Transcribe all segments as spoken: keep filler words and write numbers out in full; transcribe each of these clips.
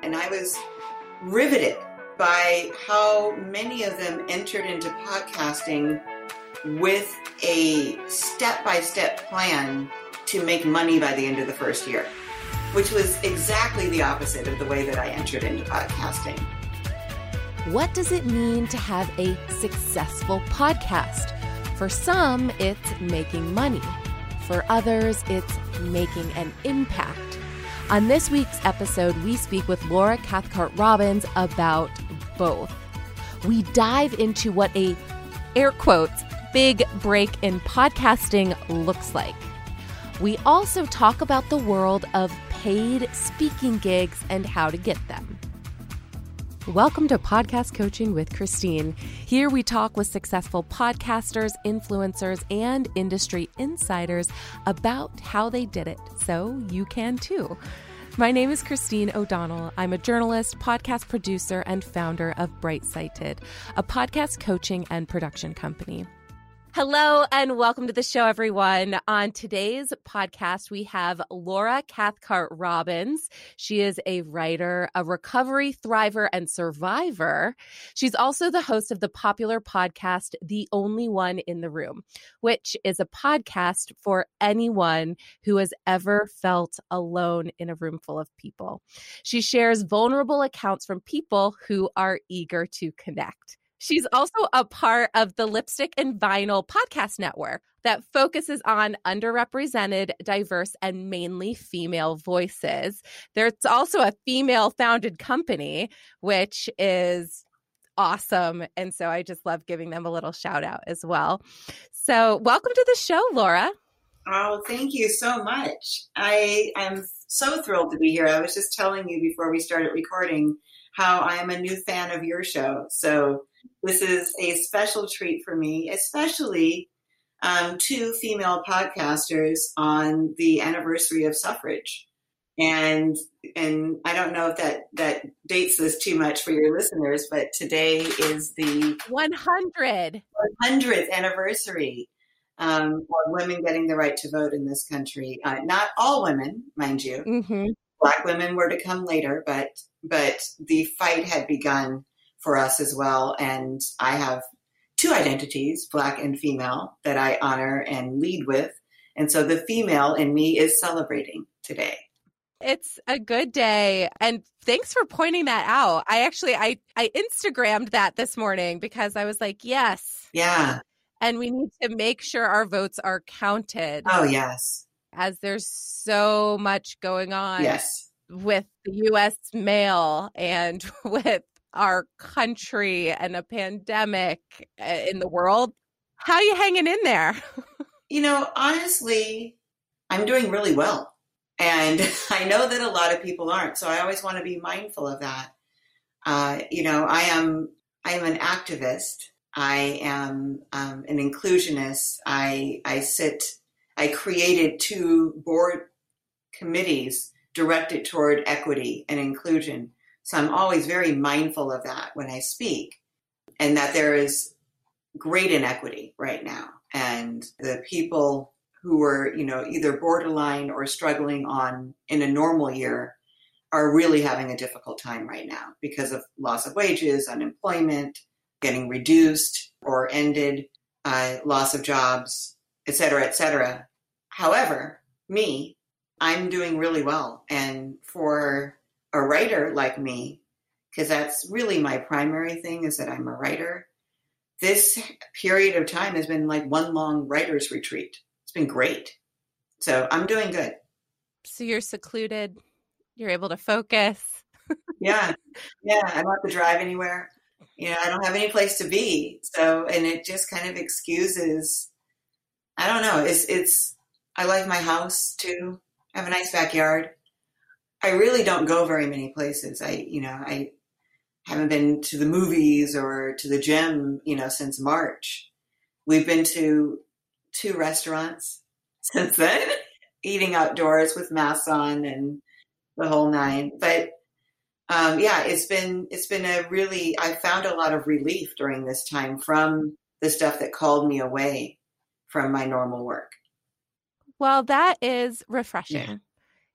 And I was riveted by how many of them entered into podcasting with a step-by-step plan to make money by the end of the first year, which was exactly the opposite of the way that I entered into podcasting. What does it mean to have a successful podcast? For some, it's making money. For others, it's making an impact. On this week's episode, we speak with Laura Cathcart-Robbins about both. We dive into what a, air quotes, big break in podcasting looks like. We also talk about the world of paid speaking gigs and how to get them. Welcome to Podcast Coaching with Christine. Here we talk with successful podcasters, influencers, and industry insiders about how they did it, so you can too. My name is Christine O'Donnell. I'm a journalist, podcast producer, and founder of Bright Sighted, a podcast coaching and production company. Hello and welcome to the show, everyone. On today's podcast, we have Laura Cathcart-Robbins. She is a writer, a recovery thriver and survivor. She's also the host of the popular podcast, The Only One in the Room, which is a podcast for anyone who has ever felt alone in a room full of people. She shares vulnerable accounts from people who are eager to connect. She's also a part of the Lipstick and Vinyl podcast network that focuses on underrepresented, diverse, and mainly female voices. There's also a female-founded company, which is awesome. And so I just love giving them a little shout out as well. So welcome to the show, Laura. Oh, thank you so much. I am so thrilled to be here. I was just telling you before we started recording how I am a new fan of your show. So this is a special treat for me, especially um, two female podcasters on the anniversary of suffrage. And and I don't know if that, that dates this too much for your listeners, but today is the one hundred hundredth anniversary um, of women getting the right to vote in this country. Uh, not all women, mind you. Mm-hmm. Black women were to come later, but but the fight had begun for us as well. And I have two identities, Black and female, that I honor and lead with. And so the female in me is celebrating today. It's a good day. And thanks for pointing that out. I actually, I, I Instagrammed that this morning because I was like, yes. Yeah. And we need to make sure our votes are counted. Oh, yes. As there's so much going on. Yes. With the U S mail and with our country and a pandemic in the world. How are you hanging in there? You know, honestly, I'm doing really well. And I know that a lot of people aren't. So I always want to be mindful of that. Uh, you know, I am I am an activist. I am um, an inclusionist. I I sit, I created two board committees directed toward equity and inclusion. So I'm always very mindful of that when I speak, and that there is great inequity right now. And the people who are, you know, either borderline or struggling on in a normal year are really having a difficult time right now because of loss of wages, unemployment, getting reduced or ended, uh, loss of jobs, et cetera, et cetera. However, me, I'm doing really well. And for a writer like me, because that's really my primary thing, is that I'm a writer, this period of time has been like one long writer's retreat. It's been great. So I'm doing good. So you're secluded. You're able to focus. Yeah. Yeah. I don't have to drive anywhere. You know, I don't have any place to be. So, and it just kind of excuses, I don't know. It's, it's, I like my house too. I have a nice backyard. I really don't go very many places. I, you know, I haven't been to the movies or to the gym, you know, since March. We've been to two restaurants since then, eating outdoors with masks on and the whole nine. But um, yeah, it's been, it's been a really, I found a lot of relief during this time from the stuff that called me away from my normal work. Well, that is refreshing. Yeah.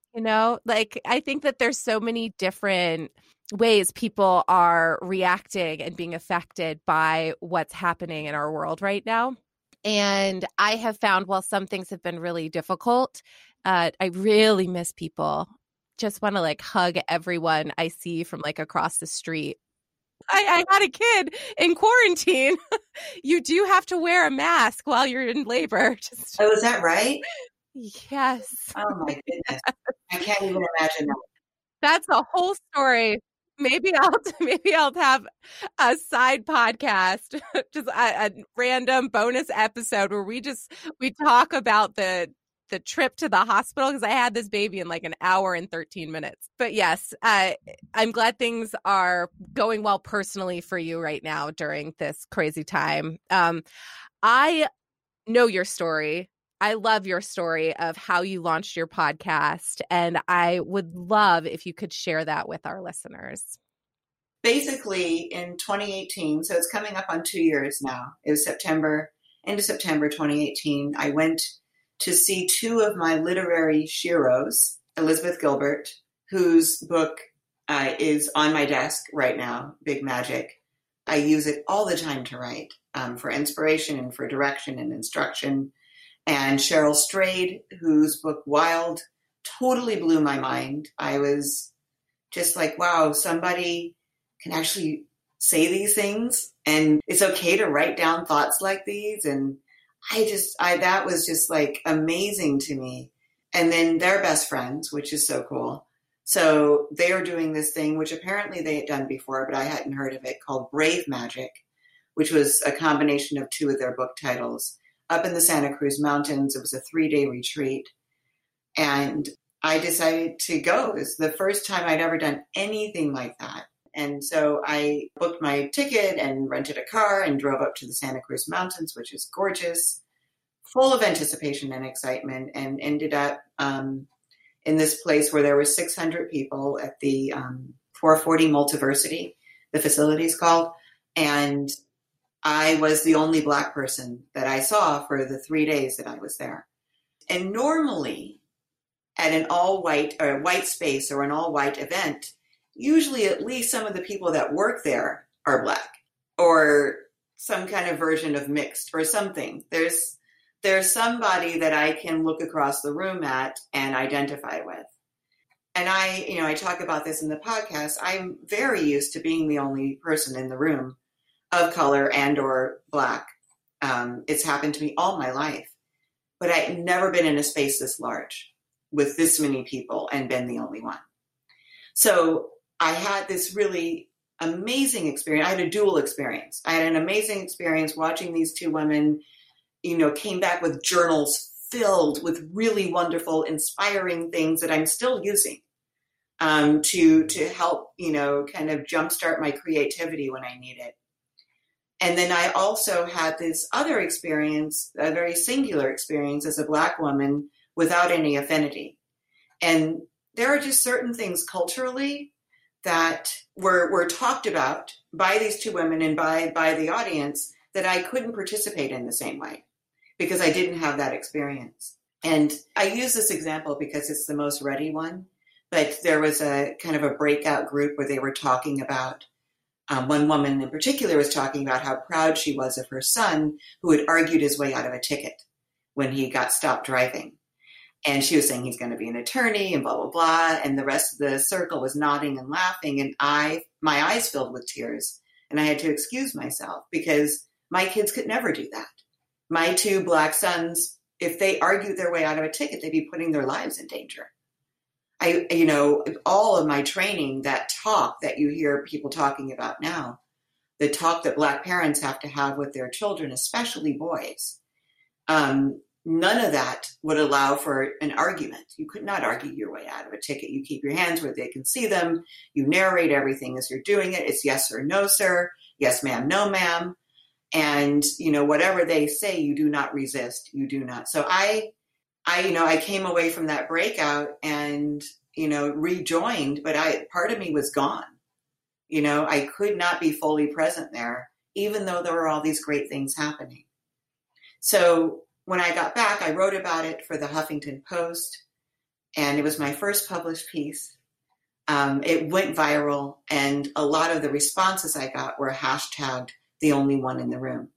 You know, like I think that there's so many different ways people are reacting and being affected by what's happening in our world right now. And I have found while some things have been really difficult, uh, I really miss people. Just want to like hug everyone I see from like across the street. I, I had a kid in quarantine. You do have to wear a mask while you're in labor. Just, Oh, is that right? yes. Oh my goodness. I can't even imagine that. That's a whole story. Maybe I'll maybe I'll have a side podcast, just a, a random bonus episode where we just we talk about the the trip to the hospital, because I had this baby in like an hour and thirteen minutes. But yes, uh, I'm glad things are going well personally for you right now during this crazy time. Um, I know your story. I love your story of how you launched your podcast, and I would love if you could share that with our listeners. Basically, in twenty eighteen, so it's coming up on two years now. It was September, end of September twenty eighteen. I went to see two of my literary sheroes, Elizabeth Gilbert, whose book uh, is on my desk right now, Big Magic. I use it all the time to write um, for inspiration and for direction and instruction. And Cheryl Strayed, whose book Wild totally blew my mind. I was just like, wow, somebody can actually say these things, and it's okay to write down thoughts like these. And I just, I, that was just like amazing to me. And then they're best friends, which is so cool. So they are doing this thing, which apparently they had done before, but I hadn't heard of it, called Brave Magic, which was a combination of two of their book titles, up in the Santa Cruz Mountains. It was a three-day retreat. And I decided to go. It was the first time I'd ever done anything like that. And so I booked my ticket and rented a car and drove up to the Santa Cruz Mountains, which is gorgeous, full of anticipation and excitement, and ended up um, in this place where there were six hundred people at the um, four forty Multiversity, the facility is called. And I was the only Black person that I saw for the three days that I was there. And normally at an all-white or white space or an all-white event, usually at least some of the people that work there are Black, or some kind of version of mixed or something. There's there's somebody that I can look across the room at and identify with. And I, you know, I talk about this in the podcast. I'm very used to being the only person in the room of color and or Black. Um, it's happened to me all my life, but I've never been in a space this large with this many people and been the only one. So I had this really amazing experience. I had a dual experience. I had an amazing experience watching these two women, you know, came back with journals filled with really wonderful, inspiring things that I'm still using um, to, to help, you know, kind of jumpstart my creativity when I need it. And then I also had this other experience, a very singular experience as a Black woman without any affinity. And there are just certain things culturally that were were talked about by these two women and by, by the audience that I couldn't participate in the same way because I didn't have that experience. And I use this example because it's the most ready one, but there was a kind of a breakout group where they were talking about, um, one woman in particular was talking about how proud she was of her son who had argued his way out of a ticket when he got stopped driving. And she was saying he's going to be an attorney and blah, blah, blah. And the rest of the circle was nodding and laughing. And I, my eyes filled with tears. And I had to excuse myself because my kids could never do that. My two Black sons, if they argued their way out of a ticket, they'd be putting their lives in danger. I, you know, all of my training, that talk that you hear people talking about now, the talk that Black parents have to have with their children, especially boys, um, none of that would allow for an argument. You could not argue your way out of a ticket. You keep your hands where they can see them. You narrate everything as you're doing it. It's yes or no, sir. Yes, ma'am. No, ma'am. And, you know, whatever they say, you do not resist. You do not. So I, I, you know, I came away from that breakout and, you know, rejoined, but I, part of me was gone. You know, I could not be fully present there, even though there were all these great things happening. So when I got back, I wrote about it for the Huffington Post. And it was my first published piece. Um, it went viral, and a lot of the responses I got were hashtagged the only one in the room.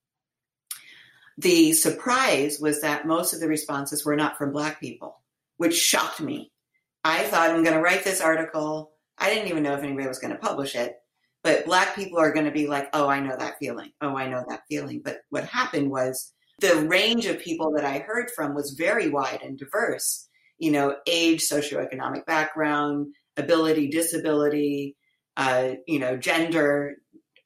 The surprise was that most of the responses were not from Black people, which shocked me. I thought, I'm going to write this article. I didn't even know if anybody was going to publish it, but Black people are going to be like, oh, I know that feeling. Oh, I know that feeling. But what happened was the range of people that I heard from was very wide and diverse. You know, age, socioeconomic background, ability, disability, uh, you know, gender,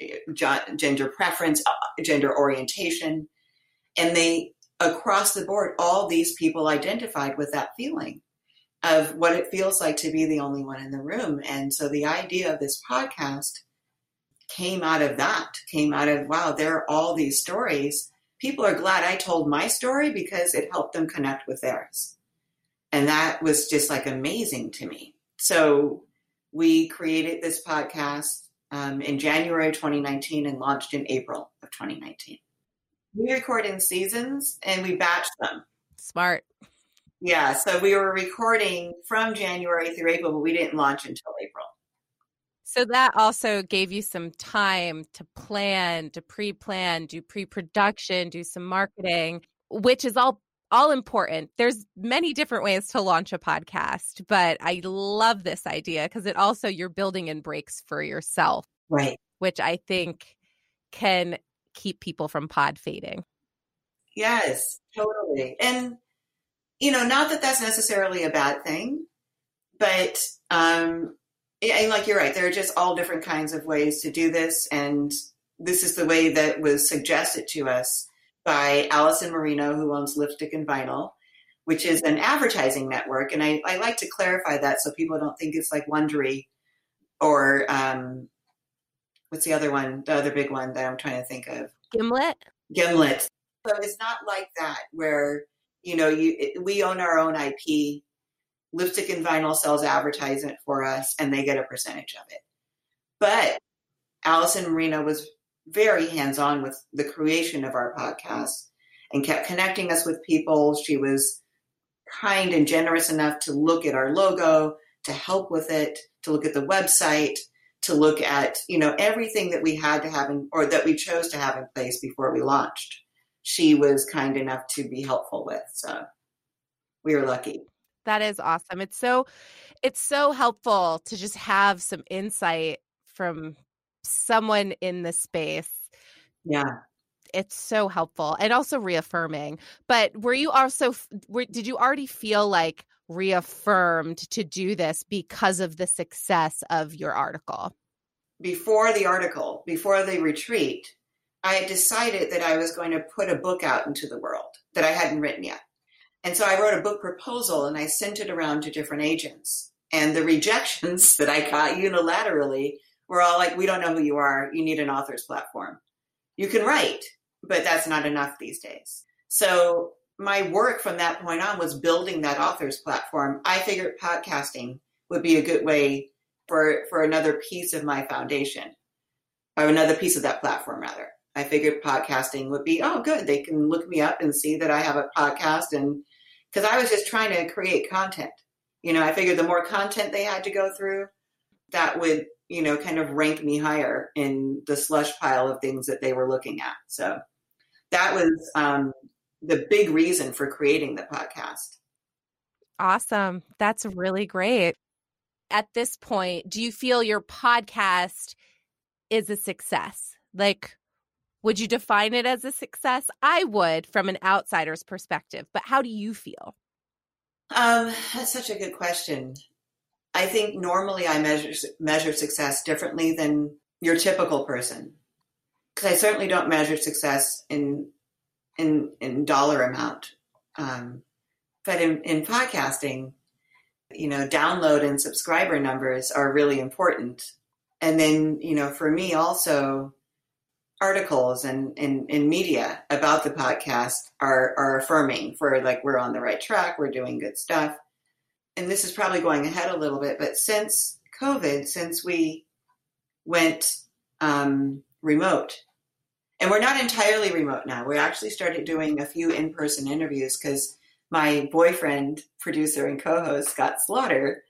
gender preference, gender orientation. And they, across the board, all these people identified with that feeling of what it feels like to be the only one in the room. And so the idea of this podcast came out of that, came out of, wow, there are all these stories. People are glad I told my story because it helped them connect with theirs. And that was just like amazing to me. So we created this podcast um, in January of twenty nineteen and launched in April of twenty nineteen. We record in seasons and we batch them. Smart. Yeah, so we were recording from January through April, but we didn't launch until April. So that also gave you some time to plan, to pre-plan, do pre-production, do some marketing, which is all all important. There's many different ways to launch a podcast, but I love this idea because it also, you're building in breaks for yourself. Right. Which I think can keep people from pod fading. Yes, totally. And, you know, not that that's necessarily a bad thing, but, um, and like, you're right, there are just all different kinds of ways to do this. And this is the way that was suggested to us by Allison Marino, who owns Lipstick and Vinyl, which is an advertising network. And I, I like to clarify that so people don't think it's like Wondery or um, what's the other one, the other big one that I'm trying to think of? Gimlet? Gimlet. So it's not like that where, you know, you it, we own our own I P. Lipstick and Vinyl sells advertisement for us and they get a percentage of it. But Allison Marino was very hands-on with the creation of our podcast and kept connecting us with people. She was kind and generous enough to look at our logo, to help with it, to look at the website, to look at, you know, everything that we had to have in, or that we chose to have in place before we launched. She was kind enough to be helpful with. So we were lucky. That is awesome. It's so, it's so helpful to just have some insight from someone in the space. Yeah. It's so helpful and also reaffirming. But were you also, were, did you already feel like reaffirmed to do this because of the success of your article? Before the article, before the retreat, I had decided that I was going to put a book out into the world that I hadn't written yet. And so I wrote a book proposal and I sent it around to different agents. And the rejections that I got unilaterally were all like, we don't know who you are. You need an author's platform. You can write, but that's not enough these days. So my work from that point on was building that author's platform. I figured podcasting would be a good way for, for another piece of my foundation, or another piece of that platform, rather. I figured podcasting would be, oh, good. They can look me up and see that I have a podcast. And because I was just trying to create content. You know, I figured the more content they had to go through, that would, you know, kind of rank me higher in the slush pile of things that they were looking at. So that was um, the big reason for creating the podcast. Awesome. That's really great. At this point, do you feel your podcast is a success? Like, would you define it as a success? I would from an outsider's perspective, but how do you feel? Um, that's such a good question. I think normally I measure measure success differently than your typical person, because I certainly don't measure success in in in dollar amount. Um, but in, in podcasting, you know, download and subscriber numbers are really important. And then, you know, for me also, articles and, and, and media about the podcast are, are affirming for like, we're on the right track, we're doing good stuff. And this is probably going ahead a little bit, but since COVID, since we went um, remote, and we're not entirely remote now, we actually started doing a few in-person interviews because my boyfriend, producer, and co-host, Scott Slaughter,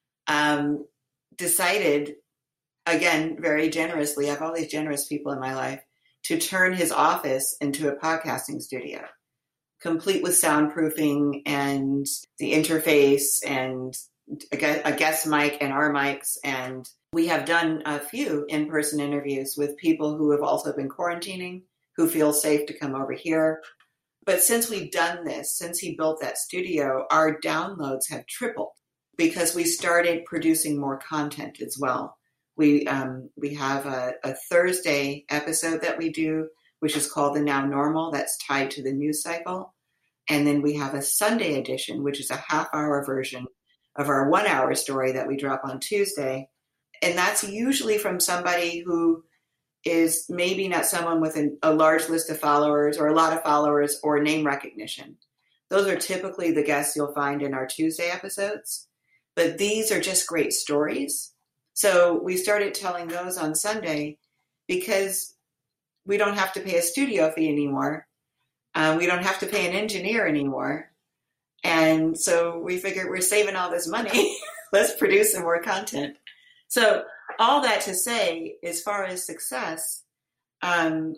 um, decided, again, very generously, I have all these generous people in my life, to turn his office into a podcasting studio, complete with soundproofing and the interface and a guest mic and our mics. And we have done a few in-person interviews with people who have also been quarantining, who feel safe to come over here. But since we've done this, since he built that studio, our downloads have tripled because we started producing more content as well. We um, we have a, a Thursday episode that we do, which is called The Now Normal. That's tied to the news cycle. And then we have a Sunday edition, which is a half-hour version of our one-hour story that we drop on Tuesday. And that's usually from somebody who is maybe not someone with an, a large list of followers or a lot of followers or name recognition. Those are typically the guests you'll find in our Tuesday episodes. But these are just great stories. So we started telling those on Sunday because we don't have to pay a studio fee anymore. Um, we don't have to pay an engineer anymore. And so we figured we're saving all this money. Let's produce some more content. So all that to say, as far as success, um,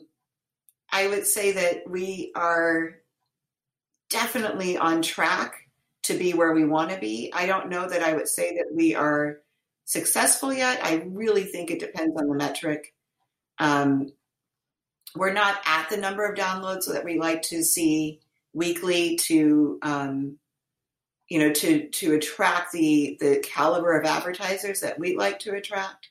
I would say that we are definitely on track to be where we want to be. I don't know that I would say that we are successful yet. I really think it depends on the metric. Um, we're not at the number of downloads that we like to see weekly to, um, you know, to to attract the the caliber of advertisers that we like to attract.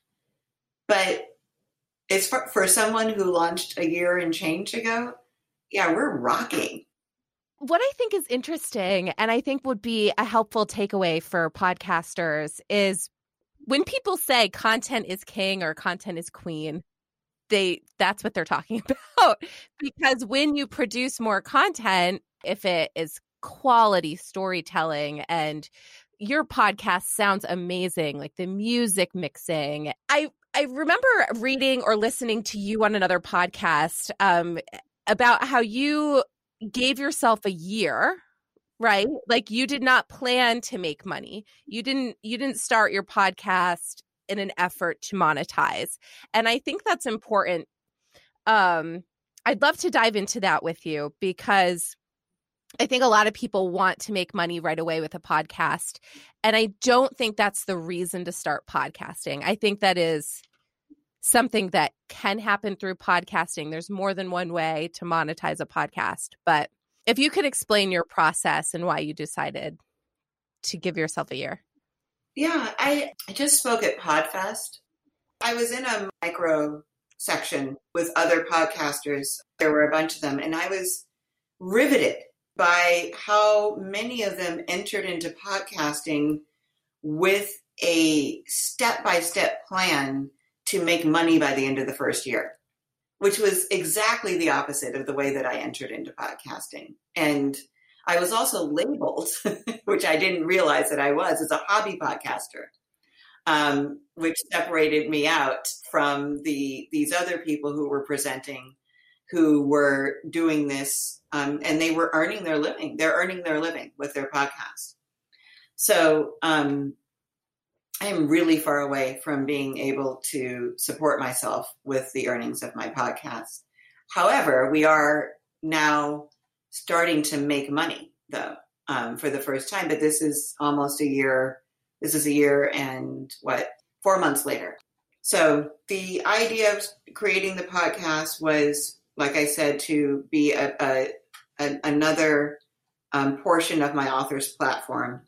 But it's for, for someone who launched a year and change ago, yeah, we're rocking. What I think is interesting, and I think would be a helpful takeaway for podcasters, is when people say content is king or content is queen, they that's what they're talking about. Because when you produce more content, if it is quality storytelling and your podcast sounds amazing, like the music mixing. I, I remember reading or listening to you on another podcast um, about how you gave yourself a year, right? Like you did not plan to make money. You didn't, you didn't start your podcast in an effort to monetize. And I think that's important. Um, I'd love to dive into that with you because I think a lot of people want to make money right away with a podcast. And I don't think that's the reason to start podcasting. I think that is something that can happen through podcasting. There's more than one way to monetize a podcast. But if you could explain your process and why you decided to give yourself a year. Yeah, I, I just spoke at PodFest. I was in a micro section with other podcasters. There were a bunch of them. And I was riveted by how many of them entered into podcasting with a step-by-step plan to make money by the end of the first year, which was exactly the opposite of the way that I entered into podcasting. And I was also labeled, which I didn't realize that I was, as a hobby podcaster, um, which separated me out from the these other people who were presenting, who were doing this, um, and they were earning their living. They're earning their living with their podcast. So um, I am really far away from being able to support myself with the earnings of my podcast. However, we are now starting to make money, though, um, for the first time. But this is almost a year. This is a year and what, four months later. So the idea of creating the podcast was, like I said, to be a, a, a another um, portion of my author's platform.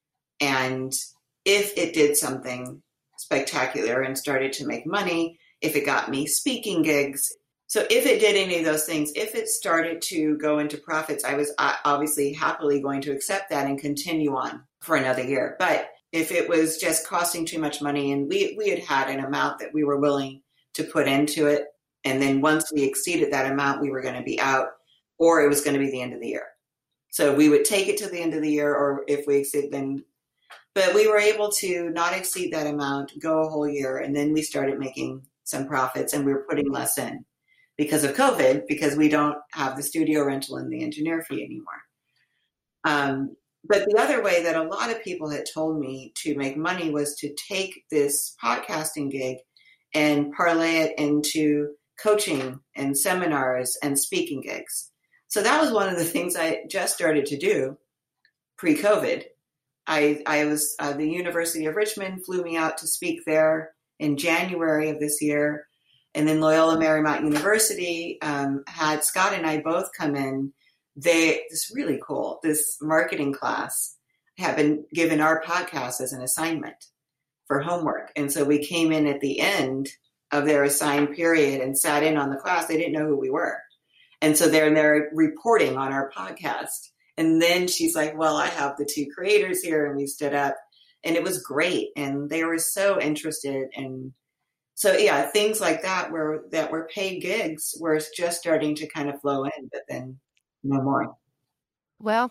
And if it did something spectacular and started to make money, if it got me speaking gigs, so if it did any of those things, if it started to go into profits, I was obviously happily going to accept that and continue on for another year. But if it was just costing too much money and we, we had had an amount that we were willing to put into it, and then once we exceeded that amount, we were going to be out, or it was going to be the end of the year. So we would take it to the end of the year, or if we exceed, then, but we were able to not exceed that amount, go a whole year, and then we started making some profits, and we were putting less in because of COVID, because we don't have the studio rental and the engineer fee anymore. Um, but the other way that a lot of people had told me to make money was to take this podcasting gig and parlay it into coaching and seminars and speaking gigs. So that was one of the things I just started to do pre-COVID. I, I was, uh, the University of Richmond flew me out to speak there in January of this year. And then Loyola Marymount University um, had Scott and I both come in. They, it's really cool. This marketing class had been given our podcast as an assignment for homework. And so we came in at the end of their assigned period and sat in on the class. They didn't know who we were. And so they're, they're reporting on our podcast. And then she's like, well, I have the two creators here. And we stood up and it was great. And they were so interested. And so, yeah, things like that were, that were paid gigs were just starting to kind of flow in, but then no more. Well,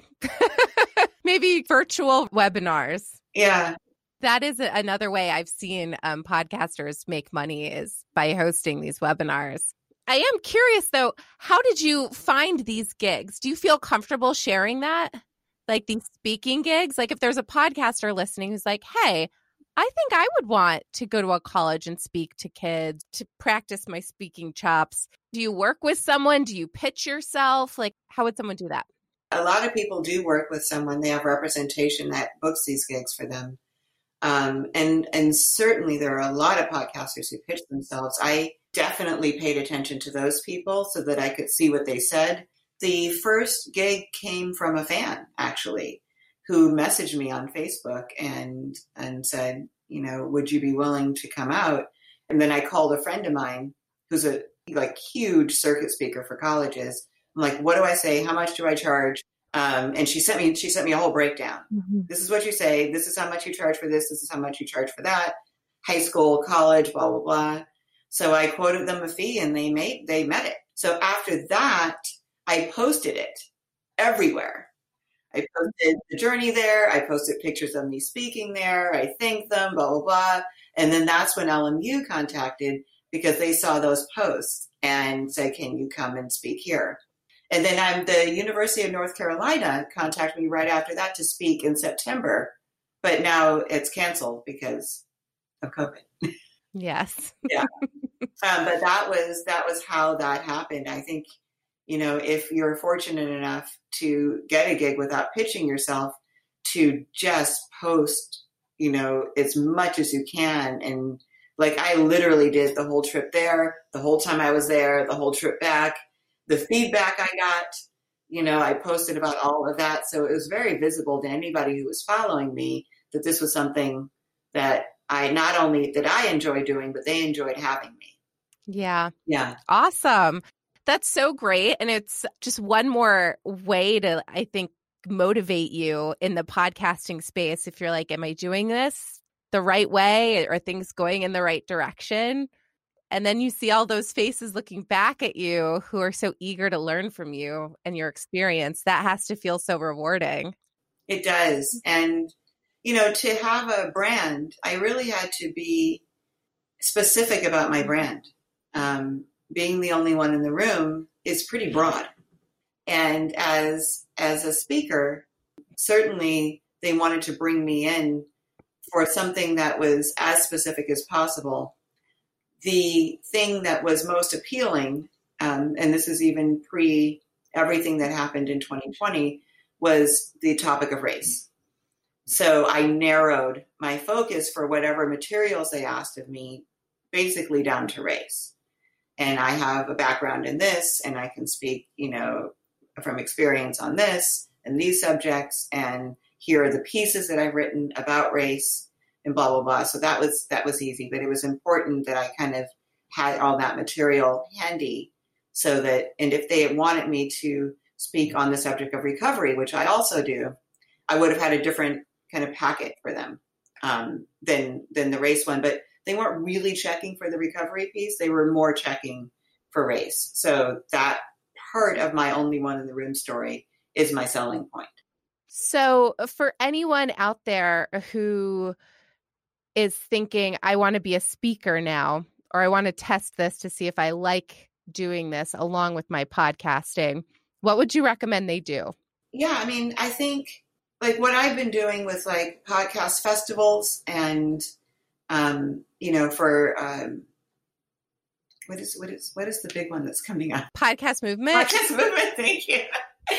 maybe virtual webinars. Yeah. That is another way I've seen um, podcasters make money is by hosting these webinars. I am curious, though, how did you find these gigs? Do you feel comfortable sharing that? Like these speaking gigs? Like if there's a podcaster listening who's like, hey, I think I would want to go to a college and speak to kids to practice my speaking chops. Do you work with someone? Do you pitch yourself? Like, how would someone do that? A lot of people do work with someone. They have representation that books these gigs for them. Um, and, and certainly there are a lot of podcasters who pitch themselves. I definitely paid attention to those people so that I could see what they said. The first gig came from a fan, actually, who messaged me on Facebook and, and said, you know, would you be willing to come out? And then I called a friend of mine who's a like huge circuit speaker for colleges. I'm like, what do I say? How much do I charge? Um, and she sent me, she sent me a whole breakdown. Mm-hmm. This is what you say. This is how much you charge for this. This is how much you charge for that. High school, college, blah, blah, blah. So I quoted them a fee and they made, they met it. So after that, I posted it everywhere. I posted the journey there. I posted pictures of me speaking there. I thanked them, blah, blah, blah. And then that's when L M U contacted because they saw those posts and said, can you come and speak here? And then I'm the University of North Carolina contacted me right after that to speak in September, but now it's canceled because of COVID. Yes. Yeah. Um, but that was, that was how that happened. I think, you know, if you're fortunate enough to get a gig without pitching yourself, to just post, you know, as much as you can. And like, I literally did the whole trip there, the whole time I was there, the whole trip back. The feedback I got, you know, I posted about all of that. So it was very visible to anybody who was following me that this was something that I not only did I enjoy doing, but they enjoyed having me. Yeah. Yeah. Awesome. That's so great. And it's just one more way to, I think, motivate you in the podcasting space. If you're like, am I doing this the right way? Are things going in the right direction? And then you see all those faces looking back at you who are so eager to learn from you and your experience. That has to feel so rewarding. It does. And, you know, to have a brand, I really had to be specific about my brand. Um, being the only one in the room is pretty broad. And as, as a speaker, certainly they wanted to bring me in for something that was as specific as possible. The thing that was most appealing, um, and this is even pre everything that happened in twenty twenty, was the topic of race. So I narrowed my focus for whatever materials they asked of me, basically down to race. And I have a background in this, and I can speak, you know, from experience on this and these subjects, and here are the pieces that I've written about race. And blah, blah, blah. So that was, that was easy, but it was important that I kind of had all that material handy so that, and if they had wanted me to speak on the subject of recovery, which I also do, I would have had a different kind of packet for them um, than, than the race one, but they weren't really checking for the recovery piece. They were more checking for race. So that part of my only one in the room story is my selling point. So for anyone out there who is thinking, I want to be a speaker now, or I want to test this to see if I like doing this along with my podcasting, what would you recommend they do? Yeah, I mean, I think like what I've been doing with like podcast festivals and, um, you know, for, um, what is, what is, what is the big one that's coming up? Podcast Movement. Podcast Movement. Thank you.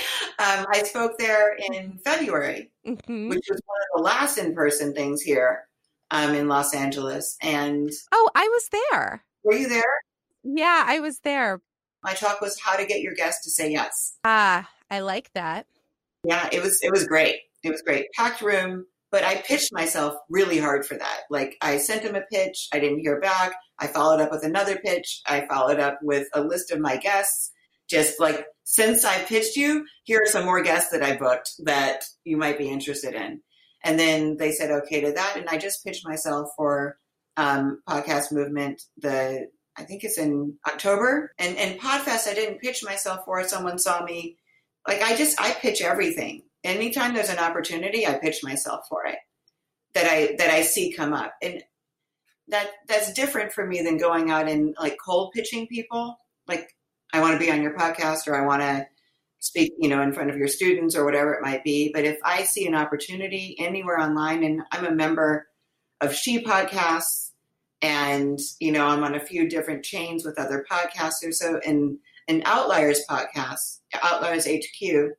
Um, I spoke there in February, mm-hmm. which was one of the last in-person things here um, in Los Angeles. And oh, I was there. Were you there? Yeah, I was there. My talk was how to get your guests to say yes. Ah, I like that. Yeah, it was it was great. It was great. Packed room, but I pitched myself really hard for that. Like I sent him a pitch, I didn't hear back. I followed up with another pitch. I followed up with a list of my guests. Just like, since I pitched you, here are some more guests that I booked that you might be interested in. And then they said okay to that. And I just pitched myself for um, Podcast Movement. The I think it's in October. And, and PodFest, I didn't pitch myself for. Someone saw me. Like I just, I pitch everything. Anytime there's an opportunity, I pitch myself for it that I, that I see come up. And that that's different for me than going out and like cold pitching people. Like, I want to be on your podcast or I want to speak, you know, in front of your students or whatever it might be. But if I see an opportunity anywhere online, and I'm a member of She Podcasts and, you know, I'm on a few different chains with other podcasters. So in an Outliers podcast, Outliers H Q,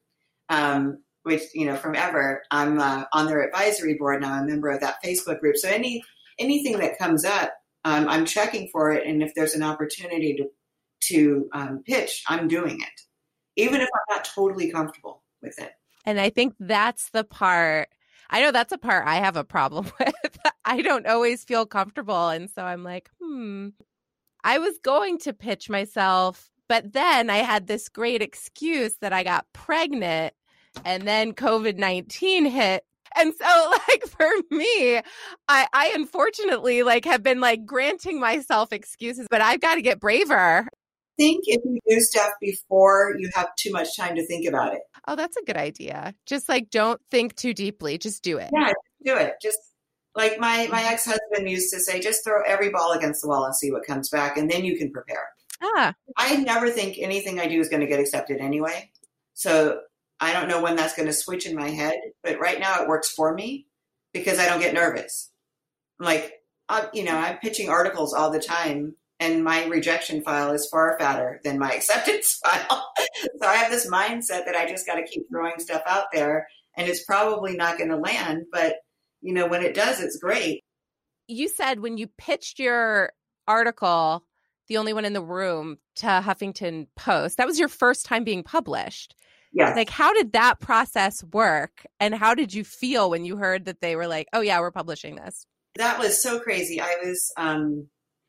um, which, you know, from ever, I'm uh, on their advisory board now. I'm a member of that Facebook group. So any anything that comes up, um, I'm checking for it. And if there's an opportunity to to um, pitch, I'm doing it, even if I'm not totally comfortable with it. And I think that's the part, I know that's a part I have a problem with. I don't always feel comfortable. And so I'm like, hmm, I was going to pitch myself, but then I had this great excuse that I got pregnant and then COVID nineteen hit. And so like for me, I, I unfortunately like have been like granting myself excuses, but I've got to get braver. I think if you do stuff before you have too much time to think about it. Oh, that's a good idea. Just like, don't think too deeply. Just do it. Yeah, do it. Just like my, my ex-husband used to say, just throw every ball against the wall and see what comes back. And then you can prepare. Ah. I never think anything I do is going to get accepted anyway. So I don't know when that's going to switch in my head, but right now it works for me because I don't get nervous. Like, I, you know, I'm pitching articles all the time. And my rejection file is far fatter than my acceptance file. So I have this mindset that I just got to keep throwing stuff out there and it's probably not going to land. But, you know, when it does, it's great. You said when you pitched your article, The Only One in the Room, to Huffington Post, that was your first time being published. Yes. Like, how did that process work? And how did you feel when you heard that they were like, oh, yeah, we're publishing this? That was so crazy. I was... um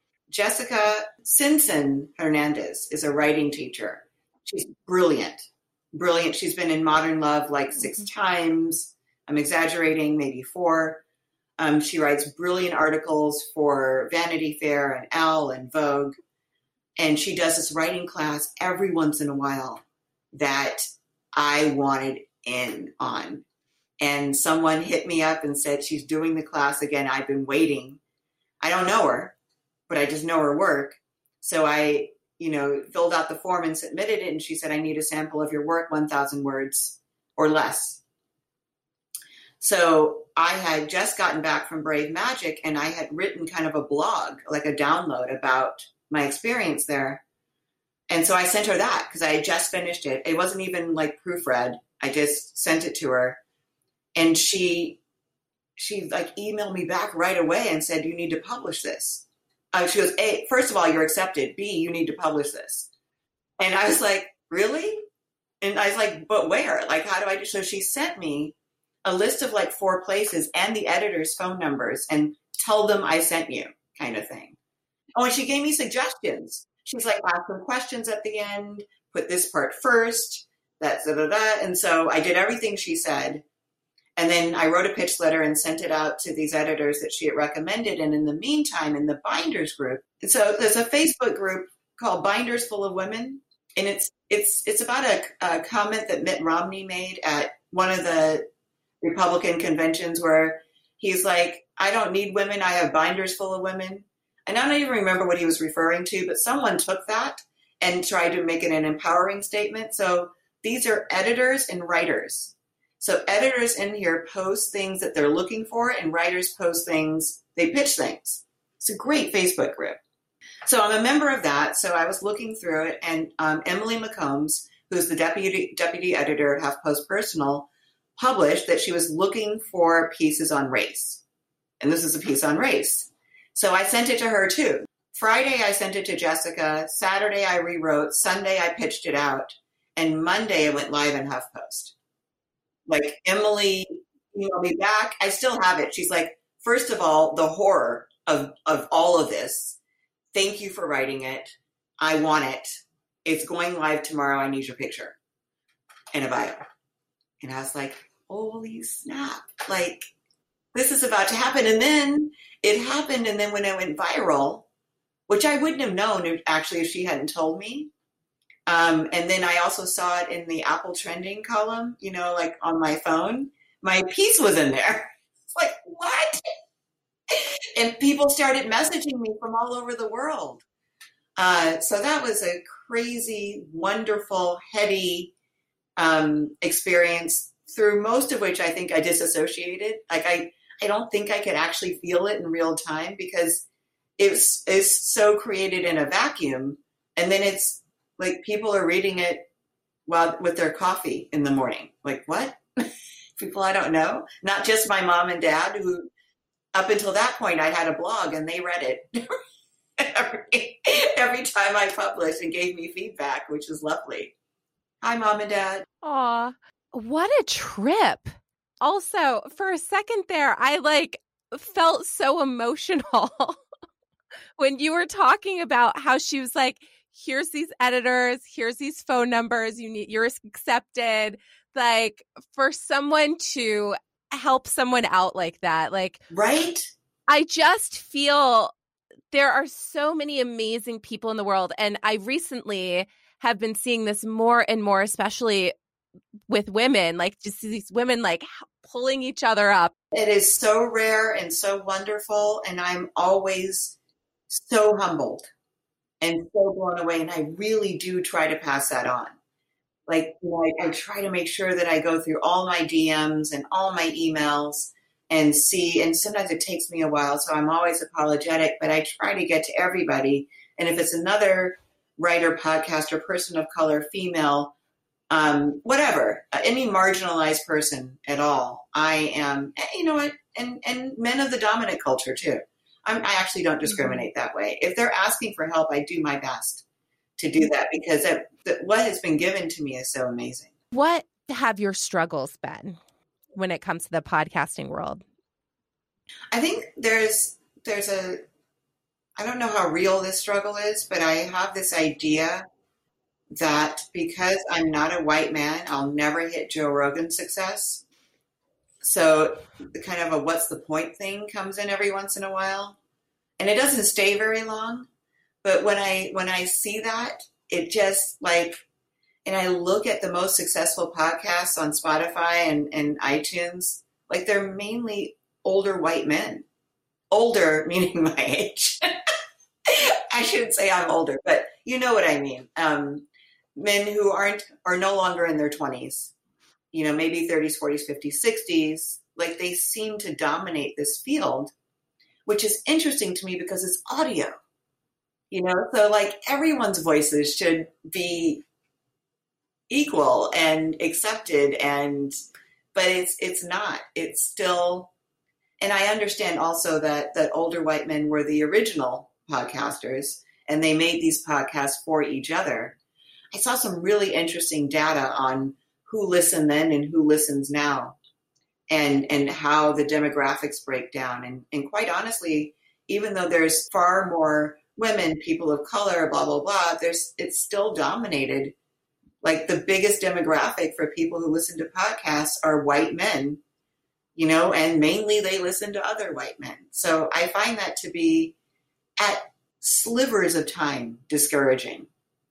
Jessica Simpson Hernandez is a writing teacher. She's brilliant, brilliant. She's been in Modern Love like six times. I'm exaggerating, maybe four. Um, she writes brilliant articles for Vanity Fair and Elle and Vogue. And she does this writing class every once in a while that I wanted in on. And someone hit me up and said, she's doing the class again. I've been waiting. I don't know her, but I just know her work. So I, you know, filled out the form and submitted it. And she said, I need a sample of your work, one thousand words or less. So I had just gotten back from Brave Magic and I had written kind of a blog, like a download about my experience there. And so I sent her that because I had just finished it. It wasn't even like proofread. I just sent it to her. And she, she like emailed me back right away and said, you need to publish this. Uh, she goes, A, first of all, you're accepted. B, you need to publish this. And I was like, really? And I was like, but where? Like, how do I do? So she sent me a list of like four places and the editor's phone numbers and tell them I sent you kind of thing. Oh, and she gave me suggestions. She's like, ask some questions at the end, put this part first, that's da, da, da. And so I did everything she said. And then I wrote a pitch letter and sent it out to these editors that she had recommended. And in the meantime, in the Binders group, so there's a Facebook group called Binders Full of Women. And it's it's it's about a, a comment that Mitt Romney made at one of the Republican conventions where he's like, I don't need women. I have binders full of women. And I don't even remember what he was referring to, but someone took that and tried to make it an empowering statement. So These are editors and writers. So editors in here post things that they're looking for, and writers post things, they pitch things. It's a great Facebook group. So I'm a member of that. So I was looking through it, and um, Emily McCombs, who's the deputy deputy editor at HuffPost Personal, published that she was looking for pieces on race. And this is a piece on race. So I sent it to her too. Friday, I sent it to Jessica. Saturday, I rewrote. Sunday, I pitched it out. And Monday, it went live in HuffPost. Like, Emily emailed me back. I still have it. She's like, first of all, the horror of, of all of this. Thank you for writing it. I want it. It's going live tomorrow. I need your picture and a bio. And I was like, holy snap. Like, this is about to happen. And then it happened. And then when it went viral, which I wouldn't have known if, actually if she hadn't told me. Um, and then I also saw it in the Apple trending column, you know, like on my phone. My piece was in there. It's like, what? And people started messaging me from all over the world. Uh, so that was a crazy, wonderful, heady um, experience, through most of which I think I disassociated. Like, I, I don't think I could actually feel it in real time, because it's, it's so created in a vacuum. And then it's like people are reading it while with their coffee in the morning. Like, what? People I don't know. Not just my mom and dad, who up until that point I had a blog and they read it every, every time I published and gave me feedback, which is lovely. Hi, Mom and Dad. Aw, what a trip. Also, for a second there, I like felt so emotional when you were talking about how she was like, here's these editors, here's these phone numbers, you need, you're accepted. Like, for someone to help someone out like that, like, right? I just feel there are so many amazing people in the world. And I recently have been seeing this more and more, especially with women, like just these women like pulling each other up. It is so rare and so wonderful. And I'm always so humbled and so blown away. And I really do try to pass that on. Like, you know, I, I try to make sure that I go through all my D Ms and all my emails and see, and sometimes it takes me a while, so I'm always apologetic, but I try to get to everybody. And if it's another writer, podcaster, person of color, female, um, whatever, any marginalized person at all, I am, you know what, and, and men of the dominant culture too. I'm, I actually don't discriminate that way. If they're asking for help, I do my best to do that, because that, that what has been given to me is so amazing. What have your struggles been when it comes to the podcasting world? I think there's there's a, I don't know how real this struggle is, but I have this idea that because I'm not a white man, I'll never hit Joe Rogan's success. So the kind of a what's the point thing comes in every once in a while. And it doesn't stay very long. But when I when I see that, it just like, and I look at the most successful podcasts on Spotify and, and iTunes, like they're mainly older white men. Older meaning my age. I shouldn't say I'm older, but you know what I mean. Um, men who aren't are no longer in their twenties, you know, maybe thirties, forties, fifties, sixties. Like, they seem to dominate this field, which is interesting to me because it's audio. You know, so like everyone's voices should be equal and accepted, and but it's it's not. It's still, and I understand also that that older white men were the original podcasters, and they made these podcasts for each other. I saw some really interesting data on who listened then and who listens now, and and how the demographics break down. And and quite honestly, even though there's far more women, people of color, blah, blah, blah, there's, it's still dominated. Like, the biggest demographic for people who listen to podcasts are white men, you know, and mainly they listen to other white men. So I find that to be, at slivers of time, discouraging.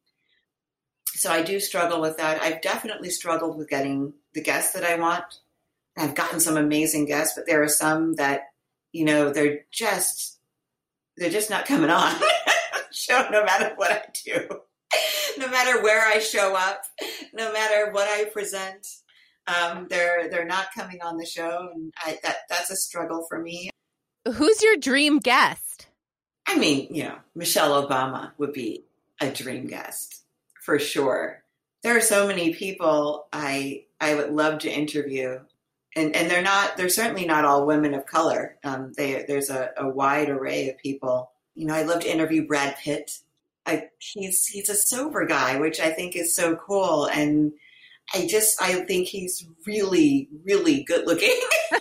So I do struggle with that. I've definitely struggled with getting the guests that I want. I've gotten some amazing guests, but there are some that, you know, they're just, they're just not coming on show no matter what I do. no matter where I show up, no matter what I present, um, they're they're not coming on the show, and I, that that's a struggle for me. Who's your dream guest? I mean, you know, Michelle Obama would be a dream guest for sure. There are so many people I I would love to interview, and and they're not they're certainly not all women of color. Um, they there's a, a wide array of people. You know, I'd love to interview Brad Pitt. I, he's he's a sober guy, which I think is so cool, and I just I think he's really really good looking,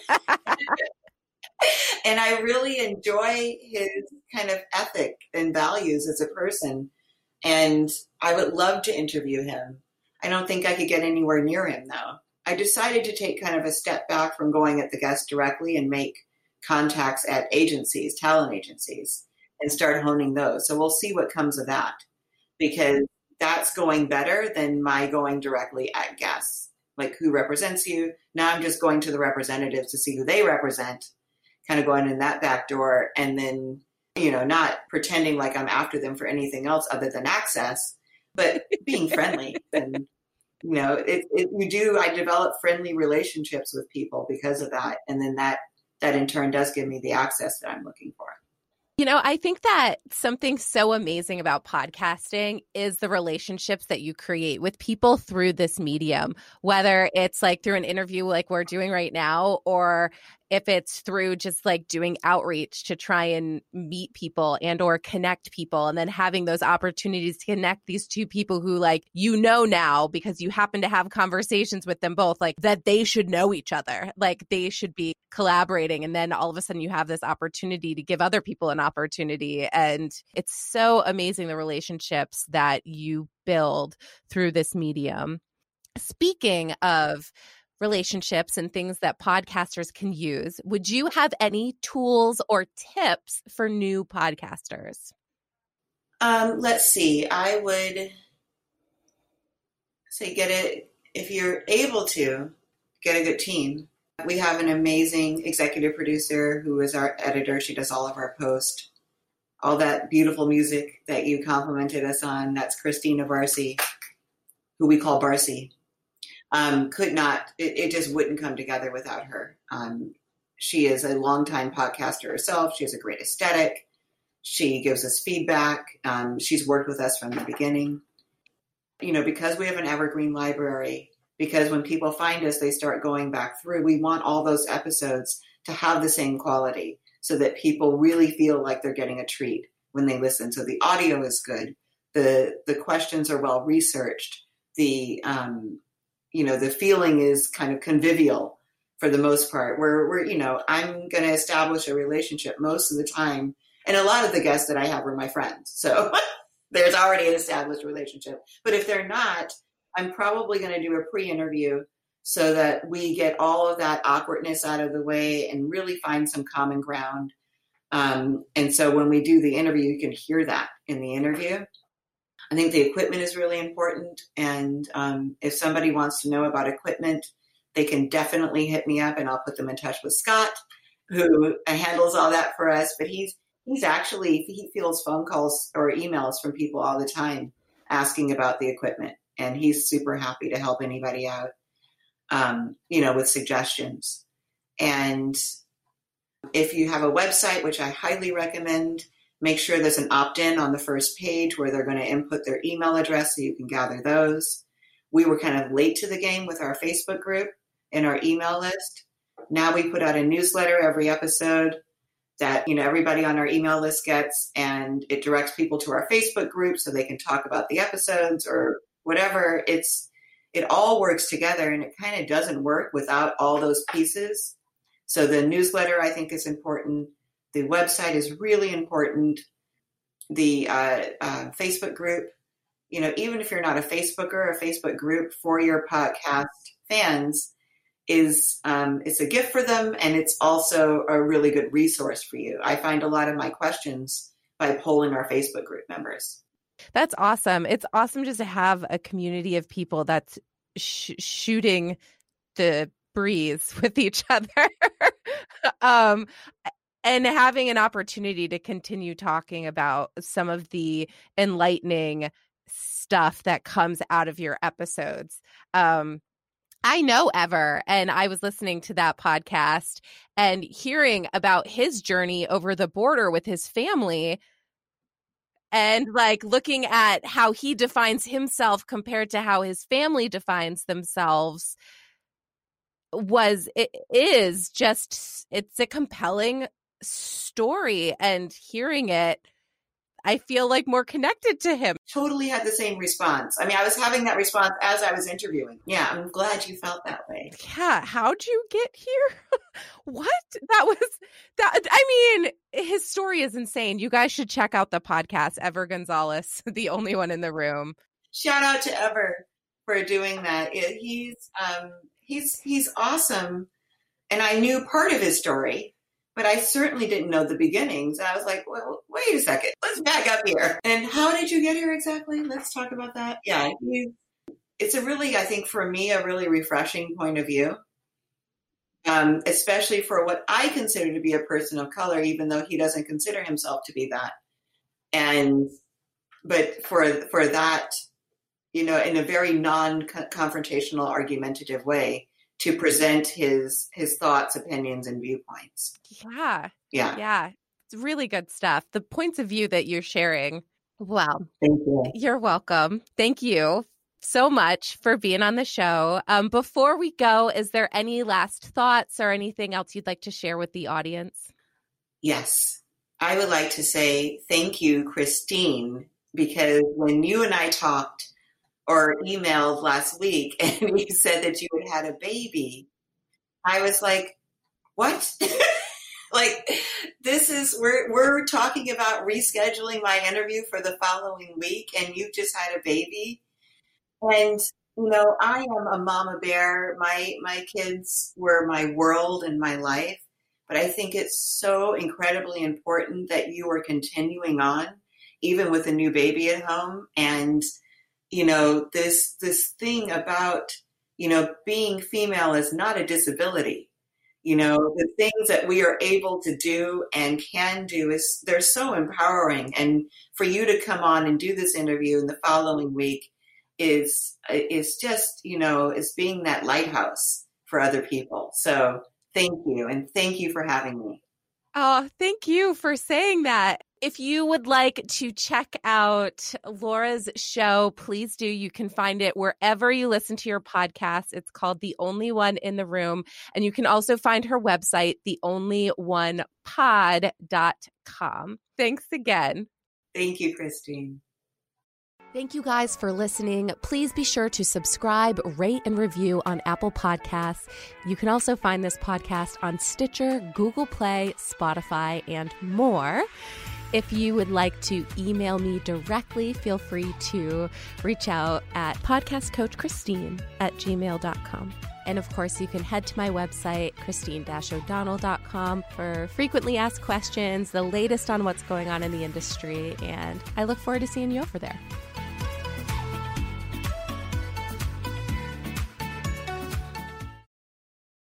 and I really enjoy his kind of ethic and values as a person, and I would love to interview him. I don't think I could get anywhere near him though. I decided to take kind of a step back from going at the guest directly and make contacts at agencies, talent agencies, and start honing those. So we'll see what comes of that, because that's going better than my going directly at guests. Like, who represents you? Now I'm just going to the representatives to see who they represent, kind of going in that back door, and then, you know, not pretending like I'm after them for anything else other than access, but being friendly. And, you know, it, it, you do, I develop friendly relationships with people because of that. And then that, that in turn does give me the access that I'm looking for. You know, I think that something so amazing about podcasting is the relationships that you create with people through this medium, whether it's like through an interview like we're doing right now, or if it's through just like doing outreach to try and meet people and or connect people, and then having those opportunities to connect these two people who, like, you know now because you happen to have conversations with them both, like that they should know each other, like they should be collaborating. And then all of a sudden you have this opportunity to give other people an opportunity. And it's so amazing the relationships that you build through this medium. Speaking of relationships and things that podcasters can use, would you have any tools or tips for new podcasters? Um, let's see. I would say get it, if you're able to, get a good team. We have an amazing executive producer who is our editor. She does all of our posts. All that beautiful music that you complimented us on, that's Christina Barcy, who we call Barcy. Um, could not, it, it just wouldn't come together without her. Um, she is a longtime podcaster herself. She has a great aesthetic. She gives us feedback. Um, she's worked with us from the beginning. You know, because we have an evergreen library, because when people find us, they start going back through. We want all those episodes to have the same quality so that people really feel like they're getting a treat when they listen. So the audio is good. The, the questions are well researched. The, um, you know, the feeling is kind of convivial for the most part. We're, we're, you know, I'm going to establish a relationship most of the time. And a lot of the guests that I have are my friends. So there's already an established relationship. But if they're not, I'm probably going to do a pre-interview so that we get all of that awkwardness out of the way and really find some common ground. Um, and so when we do the interview, you can hear that in the interview. I think the equipment is really important. And um, if somebody wants to know about equipment, they can definitely hit me up and I'll put them in touch with Scott, who handles all that for us. But he's he's actually, he fields phone calls or emails from people all the time asking about the equipment. And he's super happy to help anybody out, um, you know, with suggestions. And if you have a website, which I highly recommend, make sure there's an opt-in on the first page where they're going to input their email address so you can gather those. We were kind of late to the game with our Facebook group and our email list. Now we put out a newsletter every episode that, you know, everybody on our email list gets, and it directs people to our Facebook group so they can talk about the episodes or whatever. It's, it all works together, and it kind of doesn't work without all those pieces. So the newsletter, I think, is important. The website is really important. The uh, uh, Facebook group, you know, even if you're not a Facebooker, a Facebook group for your podcast fans is, um, it's a gift for them. And it's also a really good resource for you. I find a lot of my questions by polling our Facebook group members. That's awesome. It's awesome just to have a community of people that's sh- shooting the breeze with each other. um, and having an opportunity to continue talking about some of the enlightening stuff that comes out of your episodes. Um, I know Ever, and I was listening to that podcast and hearing about his journey over the border with his family and like looking at how he defines himself compared to how his family defines themselves was, it is just, it's a compelling story, and hearing it, I feel like more connected to him. Totally had the same response. I mean, I was having that response as I was interviewing. Yeah, I'm glad you felt that way. Yeah, how'd you get here? What? That was that. I mean, his story is insane. You guys should check out the podcast, Ever Gonzalez, the only one in the room. Shout out to Ever for doing that. It, he's um, he's he's awesome, and I knew part of his story. But I certainly didn't know the beginnings. And I was like, well, wait a second. Let's back up here. And how did you get here exactly? Let's talk about that. Yeah. You, it's a really, I think for me, a really refreshing point of view, um, especially for what I consider to be a person of color, even though he doesn't consider himself to be that. And, but for, for that, you know, in a very non-confrontational, argumentative way, to present his his thoughts, opinions, and viewpoints. Yeah. Yeah. Yeah. It's really good stuff. The points of view that you're sharing. Wow. Thank you. You're welcome. Thank you so much for being on the show. Um, before we go, is there any last thoughts or anything else you'd like to share with the audience? Yes. I would like to say thank you, Christine, because when you and I talked or emailed last week and you said that you had had a baby, I was like, what? Like, this is, we're, we're talking about rescheduling my interview for the following week and you just had a baby. And, you know, I am a mama bear. My, my kids were my world and my life, but I think it's so incredibly important that you are continuing on, even with a new baby at home. And you know, this this thing about, you know, being female is not a disability. You know, the things that we are able to do and can do is, they're so empowering. And for you to come on and do this interview in the following week is, is just, you know, is being that lighthouse for other people. So thank you. And thank you for having me. Oh, thank you for saying that. If you would like to check out Laura's show, please do. You can find it wherever you listen to your podcast. It's called The Only One in the Room. And you can also find her website, the only one pod dot com. Thanks again. Thank you, Christine. Thank you guys for listening. Please be sure to subscribe, rate, and review on Apple Podcasts. You can also find this podcast on Stitcher, Google Play, Spotify, and more. If you would like to email me directly, feel free to reach out at podcastcoachchristine at gmail dot com. And of course, you can head to my website, christine dash o'donnell dot com, for frequently asked questions, the latest on what's going on in the industry, and I look forward to seeing you over there.